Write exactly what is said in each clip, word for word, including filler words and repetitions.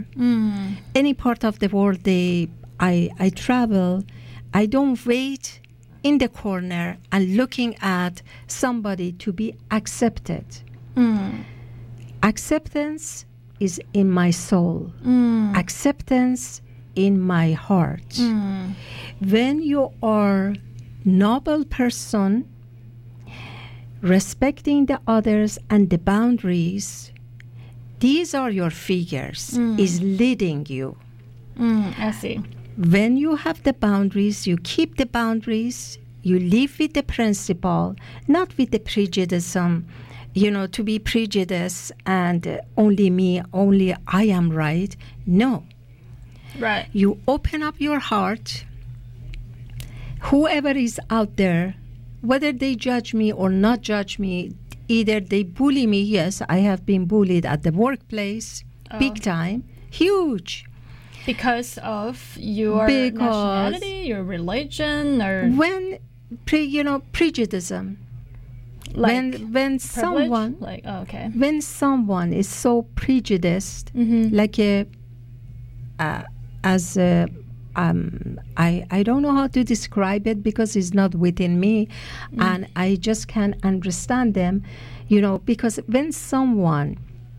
Mm. Any part of the world they I, I travel, I don't wait in the corner and looking at somebody to be accepted. Mm. Acceptance is in my soul. Mm. Acceptance in my heart. Mm. When you are noble person, respecting the others and the boundaries, these are your figures, Mm. is leading you. Mm. I see. When you have the boundaries, you keep the boundaries, you live with the principle, not with the prejudice, um, you know, to be prejudiced and uh, only me, only I am right. No. Right. You open up your heart. Whoever is out there, whether they judge me or not judge me, either they bully me. Yes, I have been bullied at the workplace, Oh. big time, huge. Because of your Because nationality, your religion, or When, pre, you know, prejudice. like when when privilege? someone Like, oh, okay. when someone is so prejudiced, Mm-hmm. like a, uh, as a, um, I I don't know how to describe it because it's not within me, Mm. and I just can't understand them, you know. Because when someone,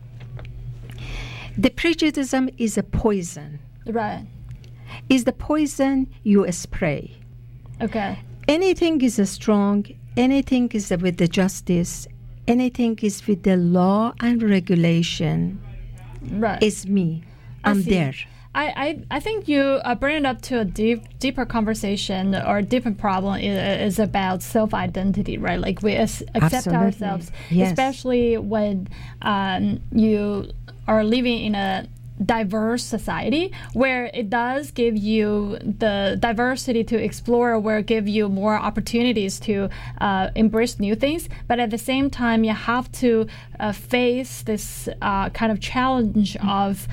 the prejudice is a poison. Right. Is the poison you spray. Okay. Anything is a strong, anything is with the justice, anything is with the law and regulation. Right. Is me. I I'm see. there. I, I, I think you uh, bring it up to a deep, deeper conversation or a different problem is, is about self-identity, right? Like we as, accept Absolutely. ourselves, Yes. especially when um, you are living in a diverse society where it does give you the diversity to explore, where it give you more opportunities to uh, embrace new things, but at the same time you have to uh, face this uh, kind of challenge of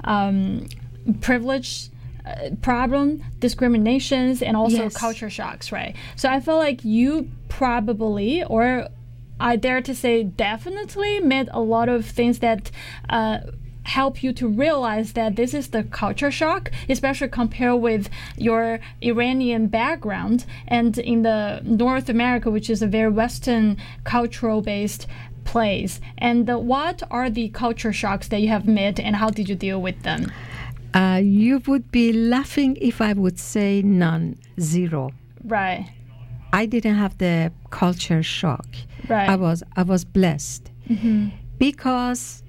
um, privilege uh, problem, discriminations, and also Yes. culture shocks, right? So I feel like you probably, or I dare to say definitely, met a lot of things that uh, help you to realize that this is the culture shock, especially compared with your Iranian background and in the North America, which is a very Western cultural based place. And uh, what are the culture shocks that you have met, and how did you deal with them? Uh, you would be laughing if I would say none, zero. Right. I didn't have the culture shock. Right. I was I was blessed Mm-hmm. because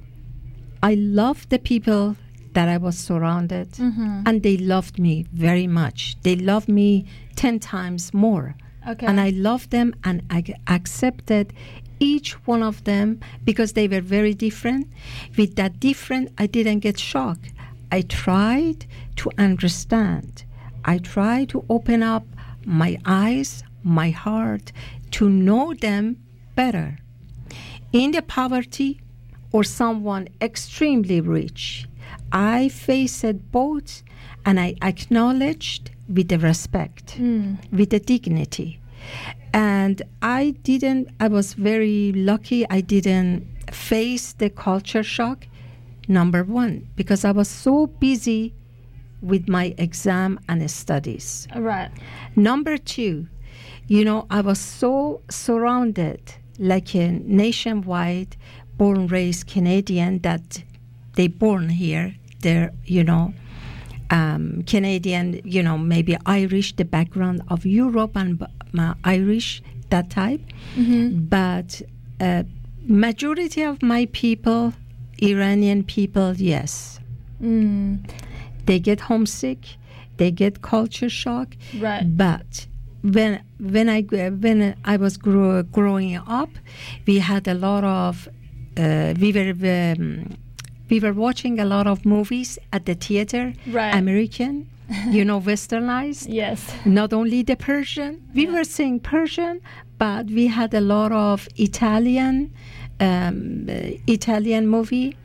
I loved the people that I was surrounded, Mm-hmm. and they loved me very much. They loved me ten times more. Okay. And I loved them, and I g- accepted each one of them because they were very different. With that different, I didn't get shocked. I tried to understand. I tried to open up my eyes, my heart, to know them better. In the poverty or someone extremely rich, I faced both, and I acknowledged with the respect, Mm. with the dignity. And I didn't, I was very lucky I didn't face the culture shock, number one, because I was so busy with my exam and studies. Right. Number two, you know, I was so surrounded, like a nationwide, born, raised Canadian, that they born here. They're, you know, um, Canadian, you know, maybe Irish, the background of Europe and b- uh, Irish, that type. Mm-hmm. But uh, majority of my people, Iranian people, yes, Mm. they get homesick, they get culture shock. Right. But when when I g- when I was grow, growing up, we had a lot of uh, we were um, we were watching a lot of movies at the theater, Right. American, you know, westernized. Yes. Not only the Persian, we Yeah. were saying Persian, but we had a lot of Italian, um, uh, Italian movie,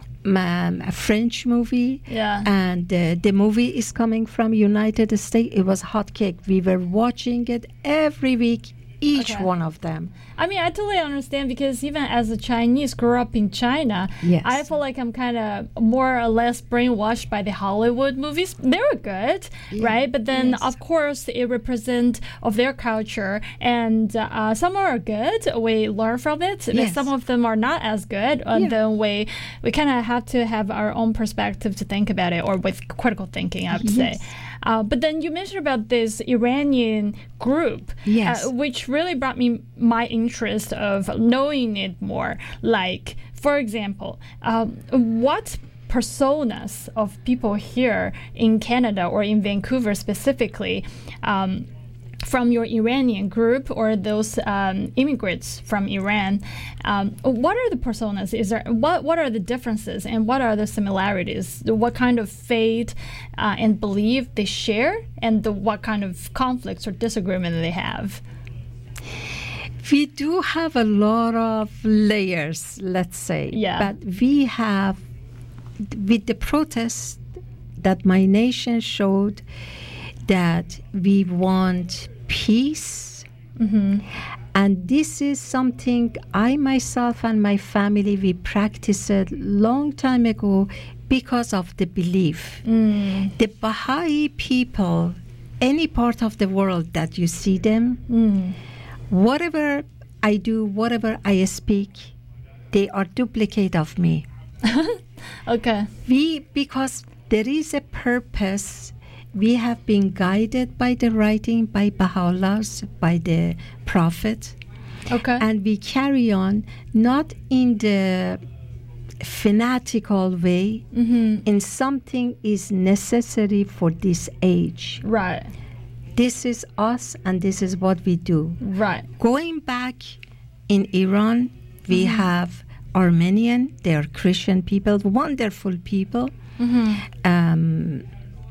um, a French movie, Yeah. and uh, the movie is coming from United States. It was hot cake. We were watching it every week each Okay. one of them. I mean, I totally understand because even as a Chinese, grew up in China, Yes. I feel like I'm kind of more or less brainwashed by the Hollywood movies. They were good, Yeah. right? But then, Yes. of course, it represents of their culture, and uh, some are good. We learn from it. But Yes. some of them are not as good, and Yeah. then we we kind of have to have our own perspective to think about it, or with critical thinking, I would say. Yes. Uh, but then you mentioned about this Iranian group, Yes. uh, which really brought me my interest of knowing it more. Like, for example, um, what personas of people here in Canada or in Vancouver specifically, um, from your Iranian group or those um, immigrants from Iran, um, what are the personas? Is there what what are the differences and what are the similarities? What kind of faith uh, and belief they share, and the, what kind of conflicts or disagreement they have? We do have a lot of layers, let's say. Yeah. But we have, with the protest that my nation showed, that we want peace. Mm-hmm. And this is something I myself and my family, we practiced a long time ago because of the belief. Mm. The Baha'i people, any part of the world that you see them, Mm. whatever I do, whatever I speak, they are duplicate of me. Okay. We, because there is a purpose, we have been guided by the writing, by Baha'u'llah, by the Prophet, Okay. and we carry on not in the fanatical way, Mm-hmm. in something is necessary for this age. Right. This is us and this is what we do. Right. Going back in Iran, we Mm-hmm. have Armenian, they are Christian people, wonderful people. Mm-hmm. Um,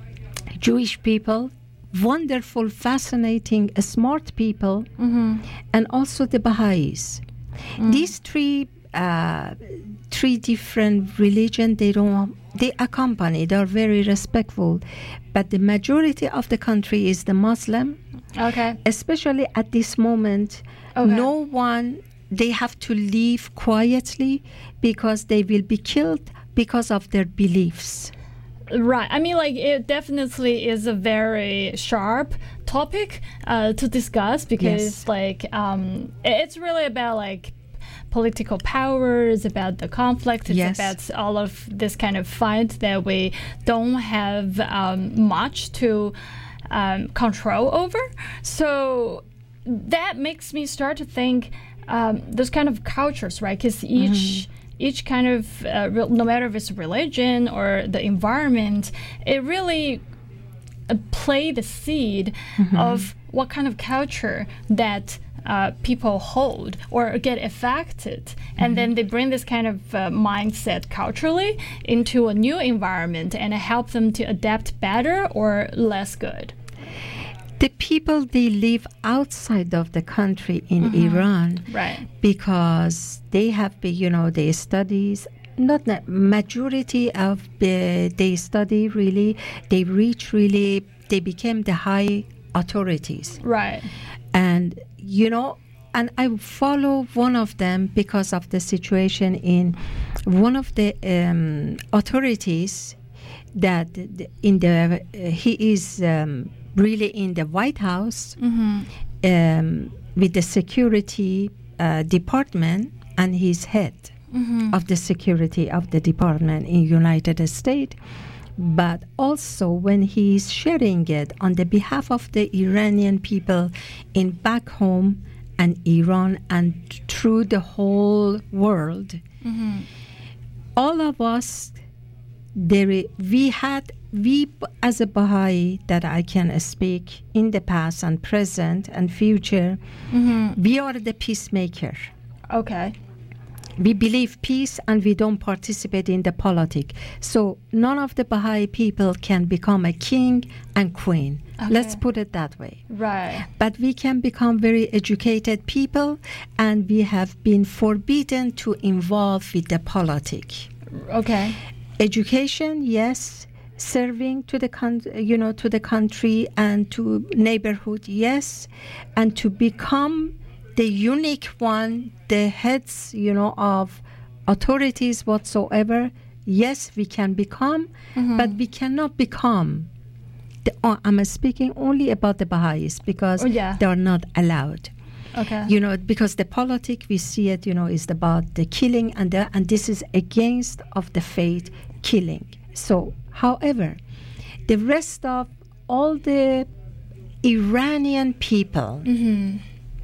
Jewish people, wonderful, fascinating, smart people, Mm-hmm. and also the Baha'is. These three uh, three different religion, they don't they accompany, they are very respectful, but the majority of the country is the Muslim, Okay. especially at this moment. Okay. No one, they have to leave quietly because they will be killed because of their beliefs. Right. I mean, like, it definitely is a very sharp topic uh, to discuss because, Yes. like, um, it's really about, like, political power, it's about the conflict, it's Yes. about all of this kind of fight that we don't have um, much to um, control over. So that makes me start to think um, those kind of cultures, right? Because each each kind of, uh, re- no matter if it's religion or the environment, it really uh, play the seed of what kind of culture that uh, people hold or get affected. And then they bring this kind of uh, mindset culturally into a new environment and help them to adapt better or less good. The people, they live outside of the country in Iran Right. because they have, been, you know, their studies, not the majority of the, they study really, they reach really, they became the high authorities. Right. And, you know, and I follow one of them because of the situation in one of the um, authorities that th- in the, uh, he is um, really in the White House Mm-hmm. um, with the security uh, department, and he's head Mm-hmm. of the security of the department in United States. But also when he's sharing it on the behalf of the Iranian people in back home and Iran and through the whole world, Mm-hmm. all of us, there i- we had, we b- as a Baha'i that I can speak in the past and present and future, Mm-hmm. we are the peacemaker. Okay. We believe peace and we don't participate in the politic. So none of the Baha'i people can become a king and queen. Let's Okay. put it that way. Right. But we can become very educated people, and we have been forbidden to involve with the politic. Okay. Education, yes. Serving to the con- you know to the country and to neighborhood, yes. And to become the unique one, the heads, you know, of authorities whatsoever, yes, we can become, mm-hmm. but we cannot become. The, uh, I'm speaking only about the Baha'is because oh, yeah. they are not allowed. Okay. You know, because the politic, we see it, you know, is about the killing, and the, and this is against of the faith killing. So, however, the rest of all the Iranian people, mm-hmm.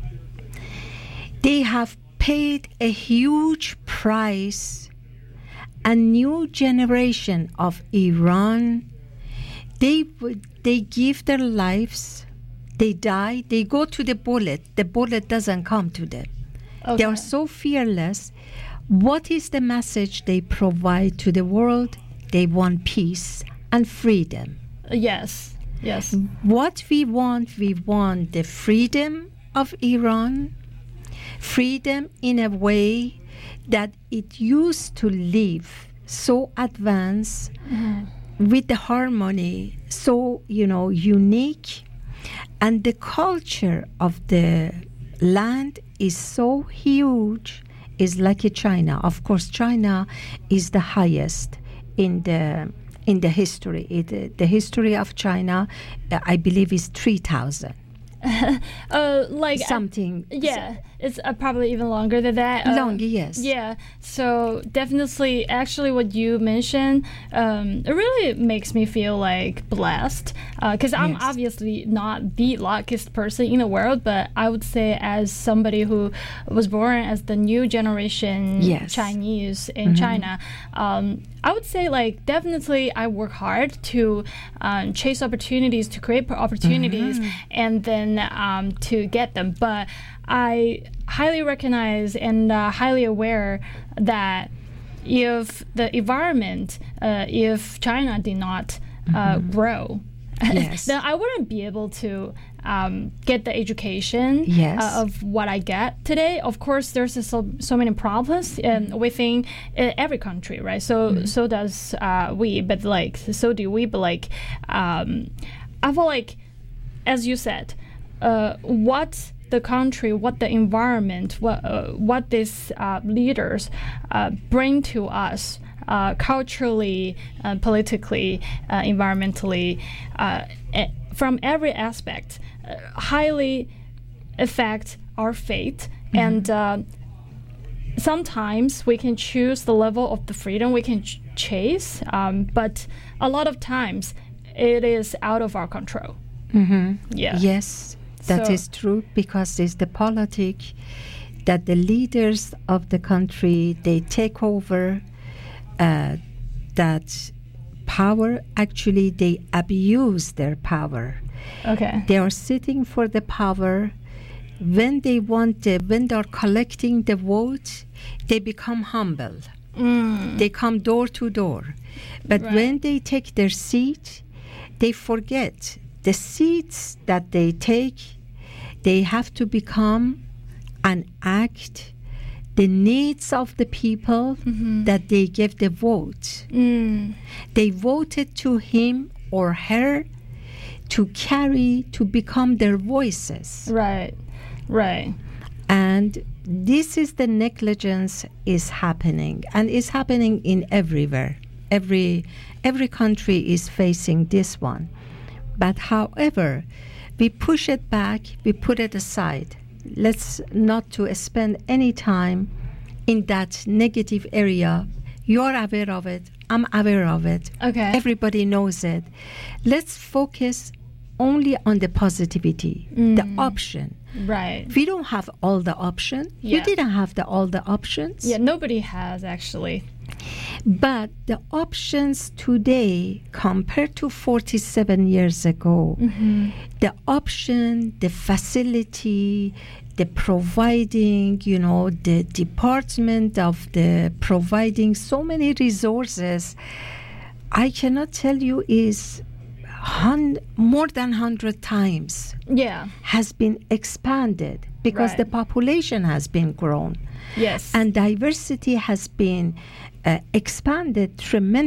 they have paid a huge price. A new generation of Iran, they they give their lives, they die, they go to the bullet. The bullet doesn't come to them. Okay. They are so fearless. What is the message they provide to the world? They want peace and freedom. Yes, yes. What we want, we want the freedom of Iran, freedom in a way that it used to live so advanced, mm-hmm. with the harmony so, you know, unique, and the culture of the land is so huge, is like a China. Of course, China is the highest in the in the history. It, the history of China, uh, I believe, is three thousand. uh, like something. Uh, yeah, it's uh, probably even longer than that. Uh, longer, yes. Yeah, so definitely, actually, what you mentioned, um, it really makes me feel like blessed. Because uh, I'm yes. obviously not the luckiest person in the world, but I would say as somebody who was born as the new generation yes. Chinese in mm-hmm. China, um, I would say like definitely I work hard to um, chase opportunities, to create opportunities, mm-hmm. and then um, to get them. But I highly recognize and uh, highly aware that if the environment, uh, if China did not uh, mm-hmm. grow, yes. then I wouldn't be able to um, get the education yes. uh, of what I get today. Of course, there's so, so many problems um, within uh, every country, right? So mm-hmm. so does uh, we, but like so do we. But like um, I feel like, as you said, uh, what the country, what the environment, what uh, what these uh, leaders uh, bring to us. Uh, culturally, uh, politically, uh, environmentally, uh, e- from every aspect, uh, highly affect our fate. Mm-hmm. And uh, sometimes we can choose the level of the freedom we can ch- chase, um, but a lot of times it is out of our control. Mm-hmm. Yeah. Yes, that so, is true, because it's the politic that the leaders of the country, they take over. Uh, that power, actually they abuse their power. Okay. They are sitting for the power. When they want the, when they are collecting the vote, they become humble. Mm. They come door to door. But right. when they take their seat, they forget the seats that they take. They have to become and act the needs of the people mm-hmm. that they give the vote. Mm. They voted to him or her to carry, to become their voices. Right, right. And this is the negligence is happening, and it's happening in everywhere. Every every country is facing this one. But however, we push it back, we put it aside. Let's not to spend any time in that negative area. You're aware of it. I'm aware of it. Okay. Everybody knows it. Let's focus only on the positivity, mm. the option. Right. We don't have all the options. Yeah. We didn't have the, all the options. Yeah, nobody has actually. But the options today compared to forty-seven years ago, mm-hmm. the option, the facility, the providing, you know, the department of the providing so many resources, I cannot tell you is hun- more than one hundred times yeah. has been expanded because right. the population has been grown. Yes. And diversity has been uh, expanded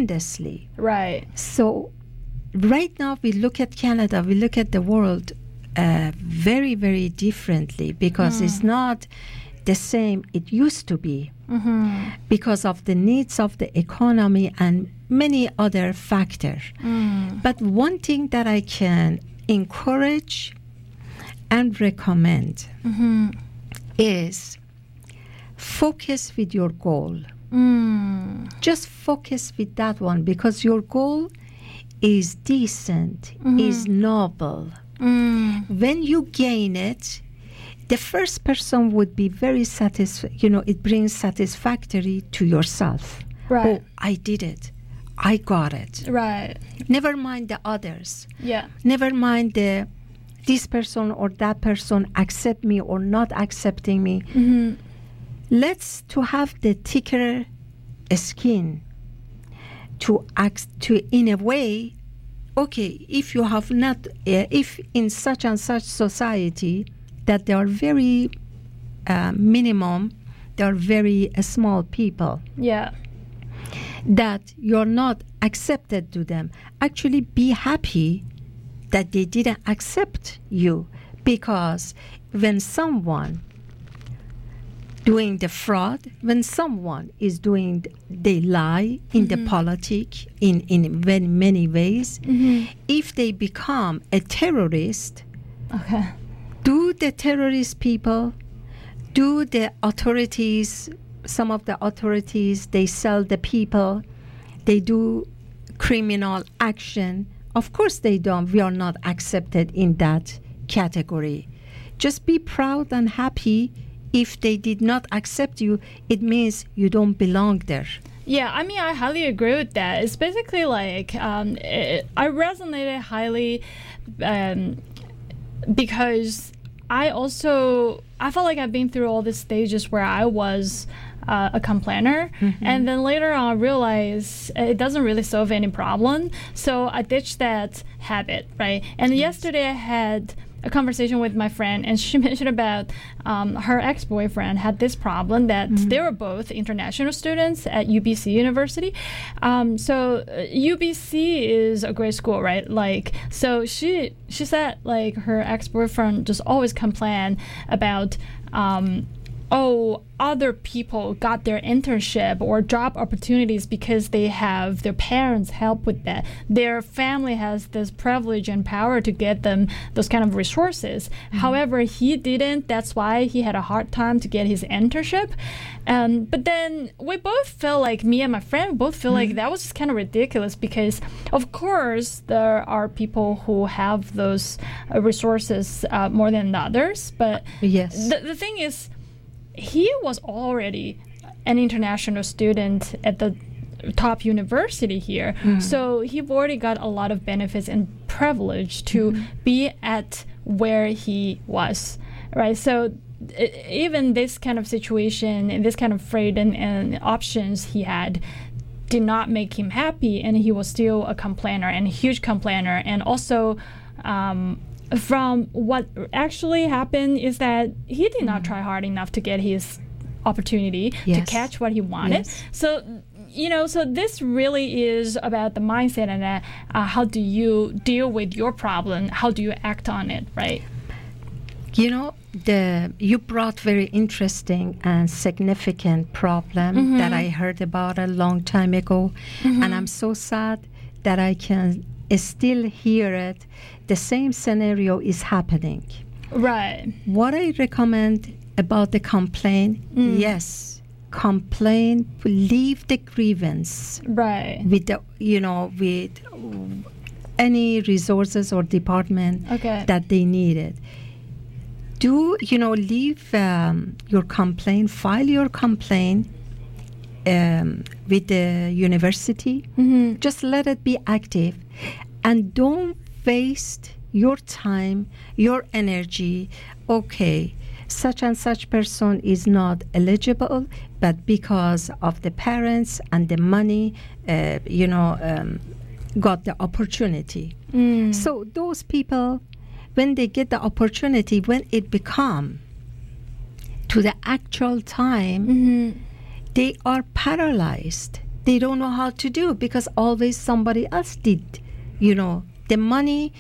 tremendously. Right. So right now we look at Canada, we look at the world, uh, very, very differently because mm. it's not the same it used to be mm-hmm. because of the needs of the economy and many other factors. Mm. But one thing that I can encourage and recommend mm-hmm. is focus with your goal. Mm. Just focus with that one because your goal is decent, mm-hmm. is noble. Mm. When you gain it, the first person would be very satisfied. You know, it brings satisfactory to yourself. Right. Oh, I did it. I got it. Right. Never mind the others. Yeah. Never mind the this person or that person accept me or not accepting me. Mm-hmm. Let's to have the thicker skin to act to in a way. Okay, if you have not, uh, if in such and such society that they are very uh, minimum, they are very uh, small people. Yeah. That you're not accepted to them. Actually, be happy that they didn't accept you, because when someone doing the fraud, when someone is doing, they lie in mm-hmm. the politic in, in very many ways, mm-hmm. if they become a terrorist, okay. do the terrorist people, do the authorities, some of the authorities, they sell the people, they do criminal action. Of course they don't. We are not accepted in that category. Just be proud and happy. If they did not accept you, it means you don't belong there. Yeah, I mean, I highly agree with that. It's basically like, um, it, I resonated highly um, because I also, I felt like I've been through all these stages where I was uh, a complainer. Mm-hmm. And then later on I realized it doesn't really solve any problem. So I ditched that habit, right? And yes. yesterday I had a conversation with my friend, and she mentioned about um, her ex-boyfriend had this problem that mm-hmm. they were both international students at U B C University. Um, so uh, U B C is a great school, right? Like, so she she said like her ex-boyfriend just always complained about um, oh, other people got their internship or job opportunities because they have their parents help with that. Their family has this privilege and power to get them those kind of resources. Mm-hmm. However, he didn't. That's why he had a hard time to get his internship. Um, but then we both felt like, me and my friend both feel mm-hmm. like that was just kind of ridiculous because, of course, there are people who have those uh, resources uh, more than others. But yes. the, the thing is, he was already an international student at the top university here. Mm. So he already got a lot of benefits and privilege to mm. be at where he was, right? So I- even this kind of situation and this kind of freedom and options he had did not make him happy, and he was still a complainer and a huge complainer. And also, um, from what actually happened is that he did not try hard enough to get his opportunity yes. to catch what he wanted. Yes. So, you know, so this really is about the mindset and uh, uh, how do you deal with your problem? How do you act on it, right? You know, the you brought very interesting and significant problem mm-hmm. that I heard about a long time ago, mm-hmm. and I'm so sad that I can still hear it. The same scenario is happening. Right. What I recommend about the complaint, mm. yes, complain, leave the grievance. Right. With the, you know, with any resources or department okay. that they needed. Do, you know, leave um, your complaint, file your complaint um, with the university. Mm-hmm. Just let it be active. And don't waste your time, your energy. Okay, such and such person is not eligible, but because of the parents and the money, uh, you know, um, got the opportunity. Mm. So those people, when they get the opportunity, when it become to the actual time, mm-hmm. they are paralyzed. They don't know how to do because always somebody else did. You know, the money,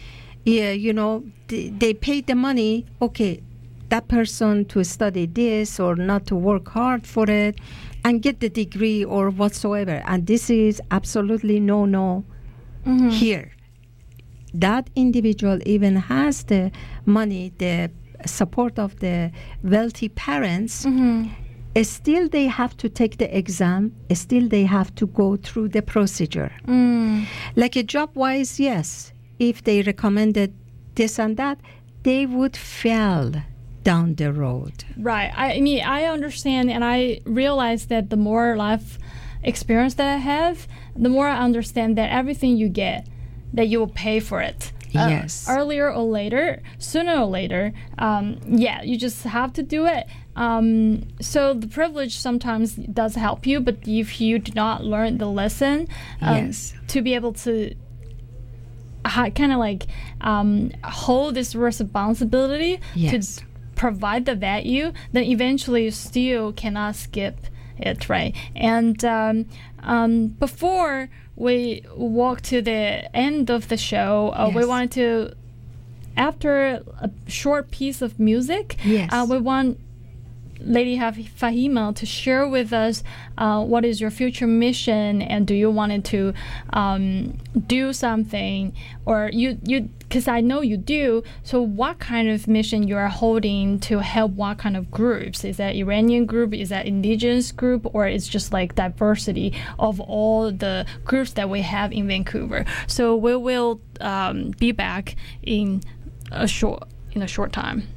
Yeah, you know, they, they pay the money, okay, that person to study this or not to work hard for it and get the degree or whatsoever. And this is absolutely no, no mm-hmm. here. That individual even has the money, the support of the wealthy parents, mm-hmm. still they have to take the exam, still they have to go through the procedure. Mm. Like a job-wise, yes, if they recommended this and that, they would fail down the road. Right. I mean, I understand, and I realize that the more life experience that I have, the more I understand that everything you get, that you will pay for it. Uh, yes. Earlier or later, sooner or later, um, yeah, you just have to do it. Um, so the privilege sometimes does help you, but if you do not learn the lesson, um, yes. to be able to ha- kind of like um, hold this responsibility yes. to provide the value, then eventually you still cannot skip it, right? And um, um, before we walk to the end of the show, uh, yes. we wanted to, after a short piece of music, yes. uh, we want Lady Fahima to share with us uh, what is your future mission, and do you want to um, do something, or you you because I know you do. So what kind of mission you are holding to help what kind of groups? Is that Iranian group? Is that indigenous group? Or it's just like diversity of all the groups that we have in Vancouver? So we will um, be back in a short in a short time.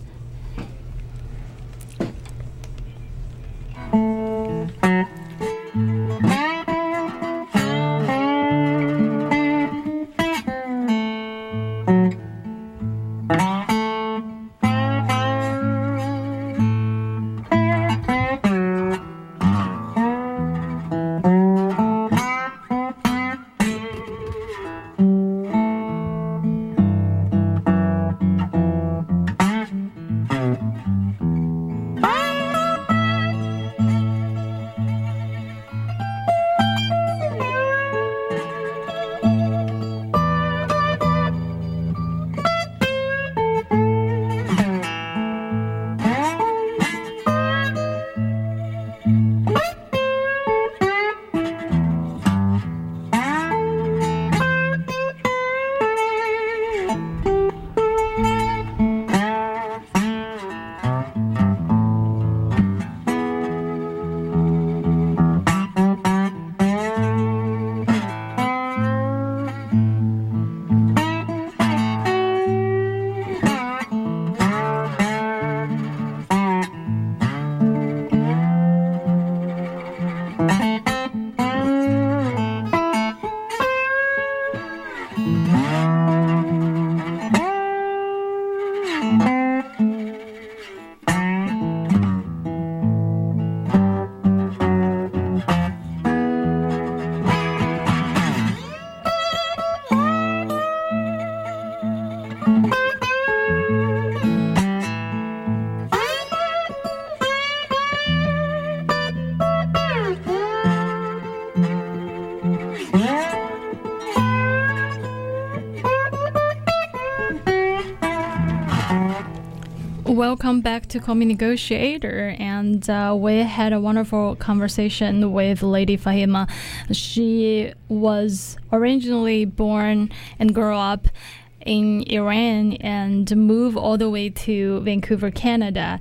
Welcome back to Co-Negotiator, and uh, we had a wonderful conversation with Lady Fahima. She was originally born and grew up in Iran and moved all the way to Vancouver, Canada.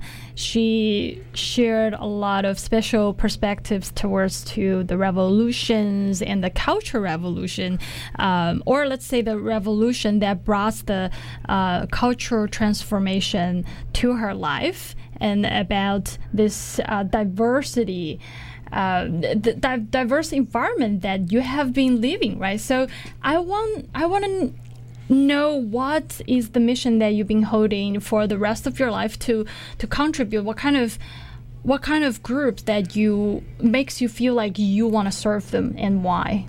She shared a lot of special perspectives towards to the revolutions and the cultural revolution, um, or let's say the revolution that brought the uh, cultural transformation to her life, and about this uh, diversity Uh, the di- diverse environment that you have been living, right? So I want I want to know what is the mission that you've been holding for the rest of your life to to contribute. What kind of what kind of groups that you makes you feel like you want to serve them, and why?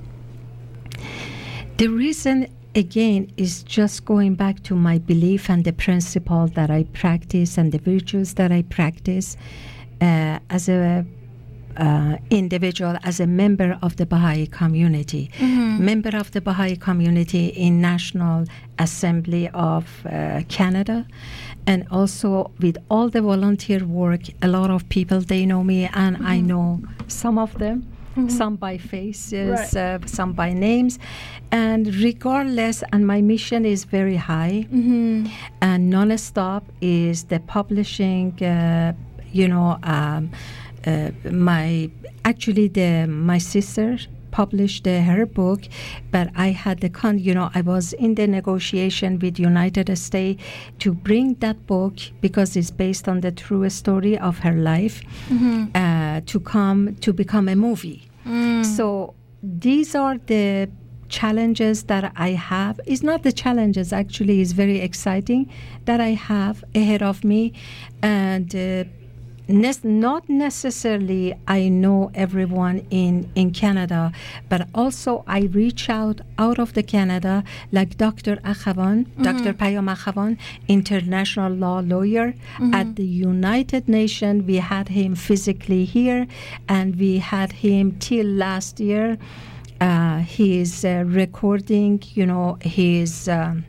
The reason, again, is just going back to my belief and the principle that I practice and the virtues that I practice uh, as a uh, individual, as a member of the Baha'i community, mm-hmm. member of the Baha'i community in National Assembly of uh, Canada, and also with all the volunteer work. A lot of people, they know me, and mm-hmm. I know some of them. Mm-hmm. Some by faces, right. uh, some by names. And regardless, and my mission is very high, mm-hmm. and non-stop is the publishing, uh, you know, um, uh, my, actually the my sister published uh, her book, but I had the con, you know, I was in the negotiation with United States to bring that book, because it's based on the true story of her life, mm-hmm. uh, to come, to become a movie. Mm. So these are the challenges that I have. It's not the challenges, actually, it's very exciting that I have ahead of me. And uh, ne- not necessarily I know everyone in, in Canada, but also I reach out out of the Canada, like Doctor Akhavan, mm-hmm. Doctor Payam Akhavan, international law lawyer. Mm-hmm. At the United Nations, we had him physically here, and we had him till last year. Uh, he is uh, recording, you know, his um,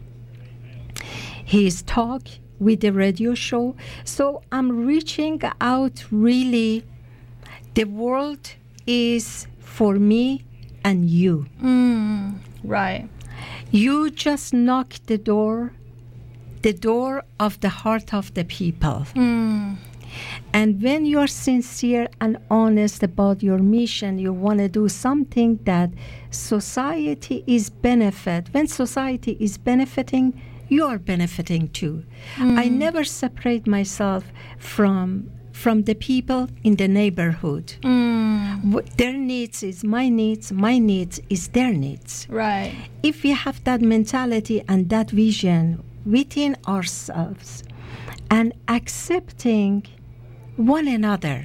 his talk with the radio show. So I'm reaching out, really. The world is for me and you. Mm, right. You just knock the door, the door of the heart of the people. Mm. And when you're sincere and honest about your mission, you want to do something that society is benefit. When society is benefiting, you are benefiting too. Mm. I never separate myself from from the people in the neighborhood. Mm. W- their needs is my needs, my needs is their needs. Right. If we have that mentality and that vision within ourselves, and accepting one another,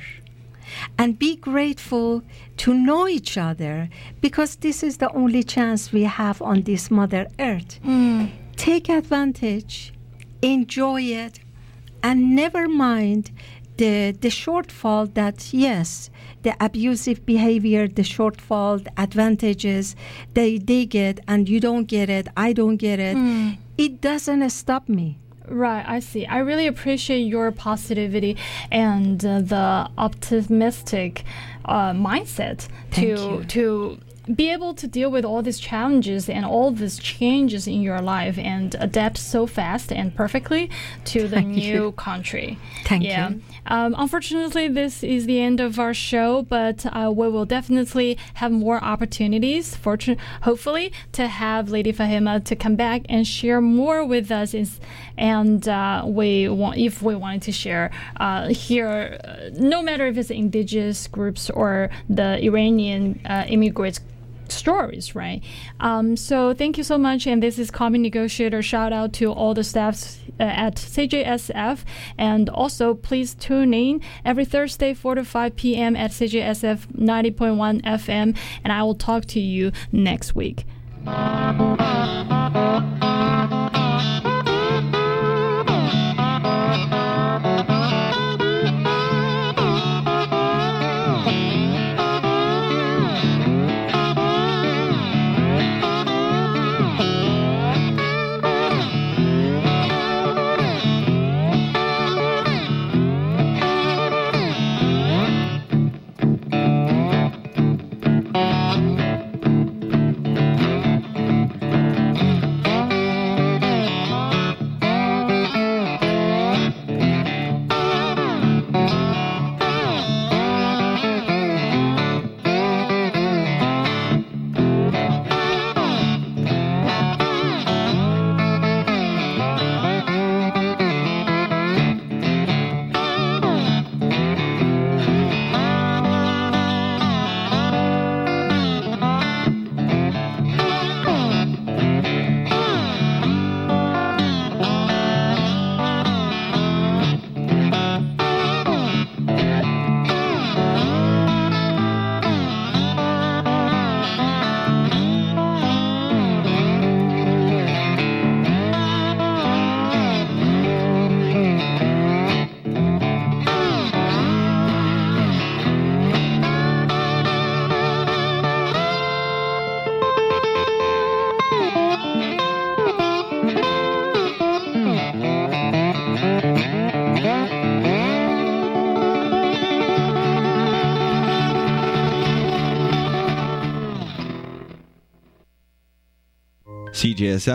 and be grateful to know each other, because this is the only chance we have on this Mother Earth. Mm. Take advantage, enjoy it, and never mind the the shortfall that, yes, the abusive behavior, the shortfall, the advantages, they, they get and you don't get it, I don't get it. Mm. It doesn't stop me. Right, I see. I really appreciate your positivity and uh, the optimistic uh, mindset to to be able to deal with all these challenges and all these changes in your life and adapt so fast and perfectly to the Thank new you. country. Thank yeah. you. Um, unfortunately, this is the end of our show, but uh, we will definitely have more opportunities, fortune- hopefully, to have Lady Fahima to come back and share more with us. Is, and uh, we want, if we wanted to share uh, here, uh, no matter if it's indigenous groups or the Iranian uh, immigrants stories, right? Um, so thank you so much. And this is Common Negotiator. Shout out to all the staffs uh, at C J S F. And also, please tune in every Thursday, four to five p.m. at C J S F ninety point one F M. And I will talk to you next week. J S